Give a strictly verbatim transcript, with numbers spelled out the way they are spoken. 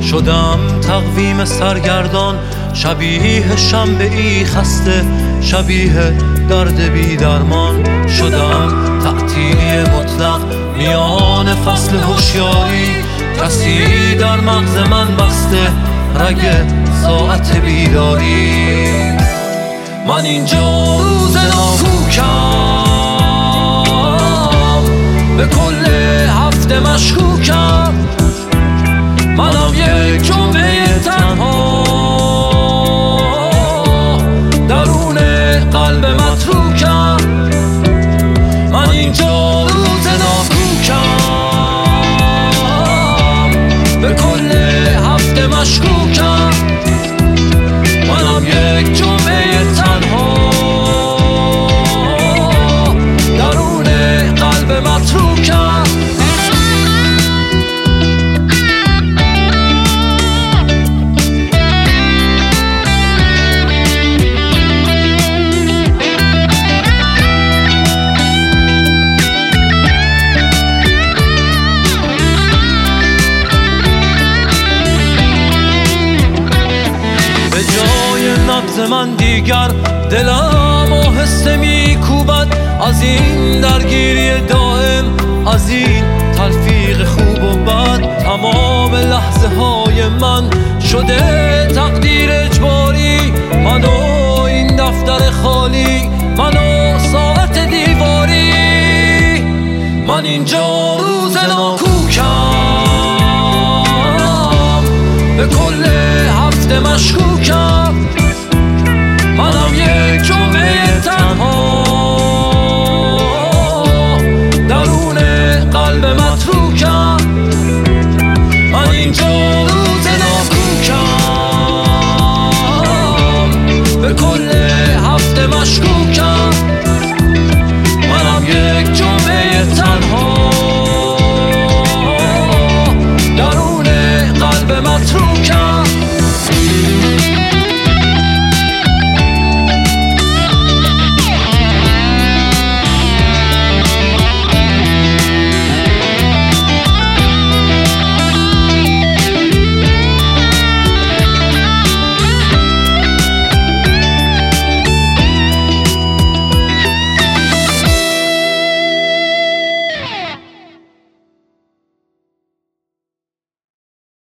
شدم تقویم سرگردان، شبیه شنبه ای خسته، شبیه درد بی درمان. شدم تعطیلی مطلق میان فصل هوشیاری، کسی در مغز من بسته رگ ساعت بیداری. من اینجا روز ناکوکم، به کل هفته مشکوکم. منم یک جمعه تنها، درون قلب متروکم. من اینجا روز ناکوکم، به کل هفته مشکوکم. منم یک جمعه تنها، درون قلب متروکم. نبض من دیگر دلم آهسته میکوبد، از این درگیری دائم، از این تلفیق خوب و بد. تمام لحظه های من شده تقدیر اجباری، من و این دفتر خالی، من و ساعت دیواری. من اینجا